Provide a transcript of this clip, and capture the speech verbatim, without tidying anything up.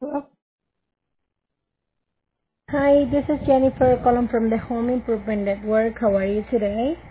Hello. Hi, this is Jennifer calling from the Home Improvement Network. How are you today?